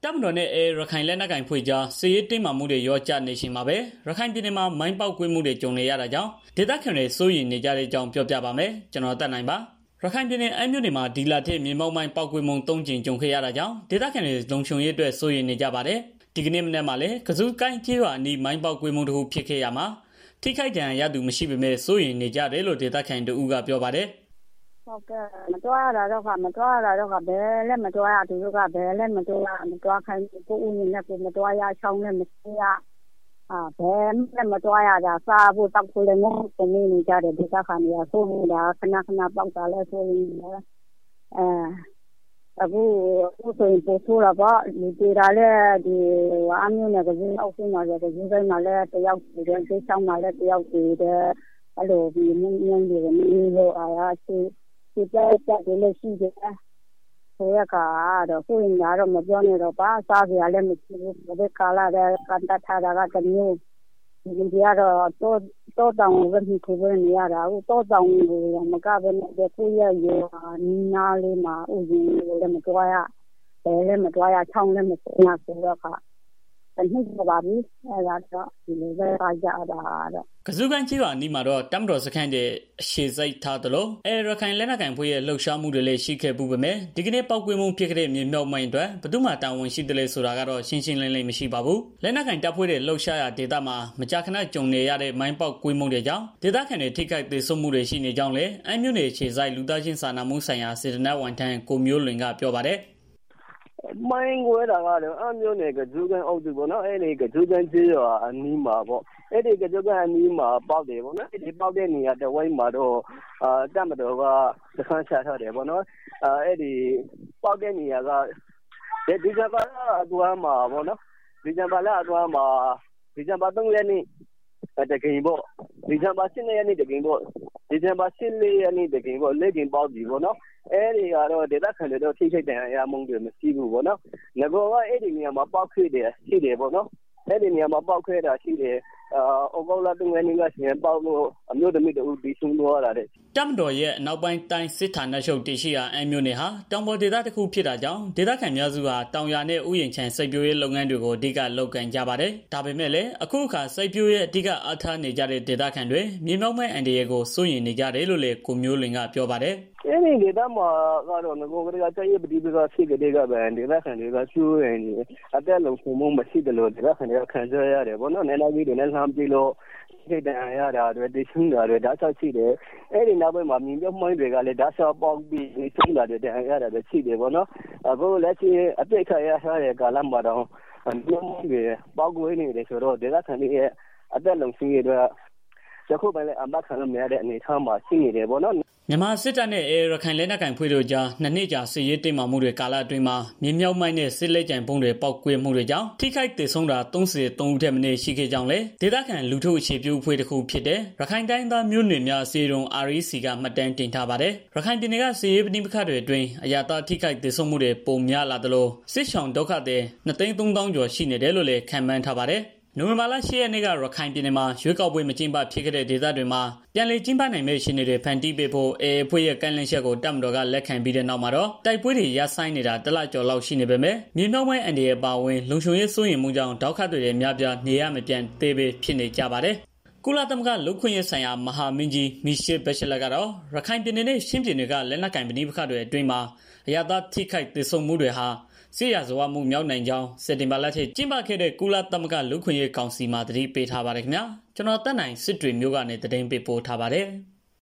တပ်မတော်နဲ့ရခိုင်လက်နက်ကိုင်ဖွဲ့ကြားစစ်ရေးတင်းမာမှုတွေရောကြနေချိန်မှာပဲရခိုင်ပြည်နယ်မှာမိုင်းပေါက်ကွဲမှုတွေကြုံနေရတာကြောင့်ဒေသခံတွေစိုးရိမ်နေကြတဲ့အကြောင်းပြောပြပါမယ်။ကျွန်တော်တက်နိုင်ပါရခိုင်ပြည်နယ်အမျိုးနယ်မှာဒီလထက်မြေမောက်မိုင်းပေါက်ကွဲမှု၃ကြိမ်ကြုံခဲ့ရတာကြောင့်ဒေသခံတွေလုံခြုံရေးအတွက်စိုးရိမ်နေကြပါတယ်။ဒီကနေ့မနေ့မှလည်းကစုကိုင်းကျေးရွာအနီးမိုင်းပေါက်ကွဲမှုတစ်ခုဖြစ်ခဲ့ရမှာထိခိုက်ဒဏ်ရာရသူမရှိပေမဲ့စိုးရိမ်နေကြတယ်လို့ဒေသခံတို့ကပြောပါတယ်ဟုတ်ကဲ့မတော်ရတာတော့ဘယ်လည်းမတော်ရသူတို့ကဘယ်လည်းမတော်ခိုင်းကိုဦးနေနဲ့ကိုမတော်ရချောင်းနဲ့မရှိရဘယ်လည်းမတော်ရတာစားဖို့တောက်ဖို့လည်းမဟုတ်ဘူးနေကြတယ်ဒေသခံတွေကဆိုးနေတာခဏပေါက်တာလဲဆိုနေတယ်အခုဆိုရင်ပို့ဆိုးတော့ဒီတေတာလဲဒီအမျိုးနဲ့ကစင်းအောက်ဆုံးမှာလည်းကစင်းတိုင်းမှာလည်းတယောက်ဒီဒေသမှာလည်းတယောက်ဒီအဲ့လိုဒီမြင်းတွေလို့အားဒီကြတဲ့လက်ရှိတယ်ဆိုရကတော့ကိုယ်ညာတော့မပြောနေတော့ပါစားကြရလည်းမရှိဘူးဒီကာလာတဲ့ကန်တထားတာကတမျိုးဒီကတော့တော့တောင်းဝတ်ပြီးခိုးနေရတာဟိုတော့တောင်းမကဘဲနဲ့ကိုရရနီနာလေးမှာဥယျာဉ်လည်းမတွားရဘယ်လည်းမတွားရချောင်းလည်းမစင်းရဆိုတော့ကတနည်းပါပြီအဲ့ဒါတော့ဒီလိုပဲကြတာတော့ကစုကန်ကြီးကအနီးမှာတော့တမ်တော်စခန်းတဲ့ရှေစိတ်ထားသလိုရခိုင်လက်နက်ကိုင်ဖွဲ့ရဲ့လှုပ်ရှားမှုတွေလည်းရှိခဲ့ပူပေမဲ့ဒီကနေ့ပောက်ကွဲမှုဖြစ်ခဲ့တဲ့မြေမြောက်မိုင်းအတွက်ဘယ်သူမှတာဝန်ရှိတယ်လဲဆိုတာကတော့ရှင်းရှင်းလင်းလင်းမရှိပါဘူးလက်နက်ကိုင်တပ်ဖွဲ့တွေလှုပ်ရှားရာဒေသမှာမကြာခဏကြုံနေရတဲ့မိုင်းပေါက်ကွဲမှုတွေကြောင့်ဒေသခံတွေထိခိုက်သေးဆုံးမှုတွေရှိနေကြောင်းလည်းအမျိုးနယ်ခြေဆိုင်လူသားချင်းစာနာမှုဆိုင်ရာစေတနာဝန်ထမ်းကိုမျိုးလွင်ကပြောပါတယ်မိုင်းကွဲတာကတော့အမျိုးနယ်ကကျူးကန်အုပ်စုပေါ့နော်အဲ့ဒီကကျူးကန်ကြီးရောအနီးမှာပေါ့အဲ့ဒီကကျူးကန်အနီးမှာပေါက်တယ်ပေါ့နော်အဲ့ဒီပေါက်တဲ့နေရာတဝိုင်းမှာတော့တပ်မတော်ကစခန်းချထားတယ်ပေါ့နော်အဲ့ဒီပေါက်တဲ့နေရာကဒီဇင်ဘာလအတွင်းမှာပေါ့နော်ဒီဇင်ဘာလအတွင်းမှာဒီဇင်ဘာ3ရက်နေ့တကင်ပေါ့ဒီဇင်ဘာ7ရက်နေ့တကင်ပေါ့ဒီဇင်ဘာ14ရက်နေ့တကင်ပေါ့လက်ကျင်ပေါက်ပြီပေါ့နော်အဲ့ဒီကတော့ဒေသခံတွေတော့ထိခိုက်ဒဏ်ရာရမှုတွေမရှိဘူးပေါ့နော်ငကောကအဲ့ဒီနေရာမှာပေါက်ခွေတယ်ရှိတယ်ပေါ့နော်အဲ့ဒီနေရာမှာပေါက်ခွဲတာရှိတယ်ဩဂုတ်လ3ရက်နေ့ကရှင်ပေါက်လို့အမျိုးသမီးတို့ဒီဆုံးသွားတာတဲ့တမ်တော်ရဲ့နောက်ပိုင်းတိုင်းစစ်ဌာနချုပ်တရှိရာအမျိုးနယ်ဟာတောင်ပေါ်ဒေသတစ်ခုဖြစ်တာကြောင့်ဒေသခံများစုဟာတောင်ယာနဲ့ဥယျာဉ်ခြံစိုက်ပျိုးရေးလုပ်ငန်းတွေကိုအဓိကလုပ်ကိုင်ကြပါတယ်ဒါပေမဲ့လည်းအခုအခါစိုက်ပျိုးရေးအဓိကအားထားနေကြတဲ့ဒေသခံတွေမြေမြောက်မဲ့အန်ဒီရဲ့ကိုစိုးရိမ်နေကြတယ်လို့လည်းကိုမျိုးလွင်ကပြောပါတယ်အဲ့ဒီဒေသမှာကတော့ငကိုကလေးကတိုက်ရပတိပကဖြစ်ကြတဲ့ကပဲဒေသခံတွေကကျိုးရင်အတက်လုံးဖုံမှုမရှိတယ်လို့ဒေသခံတွေကခံစားရတယ်ဘောနော်နယ်လာကြီးတွေနဲ့လှမ်းပြီးလို့ထိတ်တန်ရတာတွေတချင်းတာတွေဒါဆောက်ရှိတယ်အဲ့ဒီနောက်ပိုင်းမှာမြင်းပြုတ်မိုင်းတွေကလည်းဒါဆောက်ပေါက်ပြီးချင်းတာတွေတန်ရတာတွေရှိတယ်ဘောနော်အခုလက်ရှိအပိတ်ခရရထားတဲ့ကာလမှာတော့မြင်းမိုင်းတွေပေါက်ကွေးနေတယ်ဆိုတော့ဒေသခံတွေရဲ့အတက်လုံးရှိရတဲ့တခုပဲလေအမခံလို့မရတဲ့အနေအထားမှာရှိနေတယ်ဘောနော်မြန်မာစစ်တပ်နဲ့ရခိုင်လက်နက်ကိုင်ဖွဲ့တို့ကြားနှစ်နှစ်ကြာစစ်ရေးတင်းမာမှုတွေကာလအတွင်းမှာမြေမြောက်မိုင်းနဲ့စစ်လက်ကျန်ပုံတွေပောက်ကွဲမှုတွေကြောင့်ထိခိုက်ဒေဆုံးတာ33ဦးထက်မနည်းရှိခဲ့ကြောင်းလည်းဒေသခံလူထုအခြေပြုအဖွဲ့တစ်ခုဖြစ်တဲ့ရခိုင်တိုင်းသားမျိုးနွယ်များအစည်းအရုံး REC ကမှတ်တမ်းတင်ထားပါတယ်ရခိုင်ပြည်နယ်ကစစ်ရေးပဋိပက္ခတွေအတွင်းအရာသားထိခိုက်ဒေဆုံးမှုတွေပိုများလာသလိုစစ်ဆောင်ဒုက္ခတွေ2,300,000ကျော်ရှိနေတယ်လို့လည်းခန့်မှန်းထားပါတယ်နိုဝင်ဘာလ10ရက်နေ့ကရခိုင်ပြည်နယ်မှာရွေးကောက်ပွဲမကျင်းပဖြစ်ခဲ့တဲ့ဒေသတွေမှာပြန်လည်ကျင်းပနိုင်မယ့်အခြေအနေတွေဖန်တီးပေးဖို့အဖွဲ့ရဲ့ကန့်လန့်ချက်ကိုတပ်မတော်ကလက်ခံပြီးတဲ့နောက်မှာတော့တိုက်ပွဲတွေရပ်ဆိုင်းနေတာတလကျော်လောက်ရှိနေပေမဲ့မြေမြောက်ပိုင်းအန်ဒီရဲ့ပါဝင်လုံခြုံရေးစိုးရိမ်မှုကြောင့်ဒေါက်ခတ်တွေအများပြားနေရမပြန်သေးပဲဖြစ်နေကြပါတယ်ကုလသမဂ္ဂလူ့ခွင့်ရေးဆိုင်ရာမဟာမင်းကြီးမီရှယ်ဘက်ရှလက်ကတော့ရခိုင်ပြည်နယ်နဲ့ရှမ်းပြည်နယ်ကလက်နက်ကိုင်ပဋိပက္ခတွေအတွင်းမှာအရသာထိခိုက်ဒေဆုံးမှုတွေဟာစစ်ရာဇဝမှုမြောက်နိုင်ကြောင်းစက်တင်ဘာလထဲကျင်းပခဲ့တဲ့ကုလသမဂ္ဂလူ့ခွင့်ရေးကောင်စီမှာတတိပေးထားပါတယ်ခင်ဗျာကျွန်တော်တက်နိုင်စစ်တွေမျိုးကနေသတင်းပေးပို့ထားပါတယ်